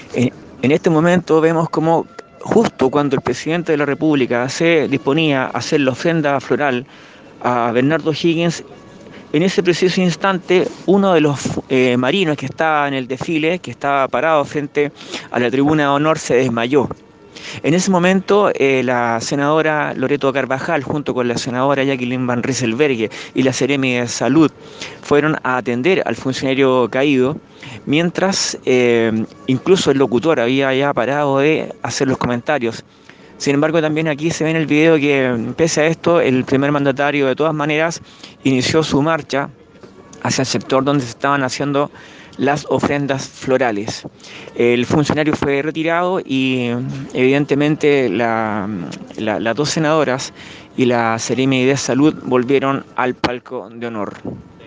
En, en este momento vemos como justo cuando el presidente de la República se disponía a hacer la ofrenda floral a Bernardo Higgins, en ese preciso instante uno de los marinos que estaba en el desfile, que estaba parado frente a la tribuna de honor, se desmayó. En ese momento, la senadora Loreto Carvajal, junto con la senadora Jacqueline Van Rieselberghe y la Seremi de Salud, fueron a atender al funcionario caído, mientras incluso el locutor había ya parado de hacer los comentarios. Sin embargo, también aquí se ve en el video que, pese a esto, el primer mandatario de todas maneras inició su marcha hacia el sector donde se estaban haciendo las ofrendas florales. El funcionario fue retirado y evidentemente las dos senadoras y la Seremi de Salud volvieron al palco de honor.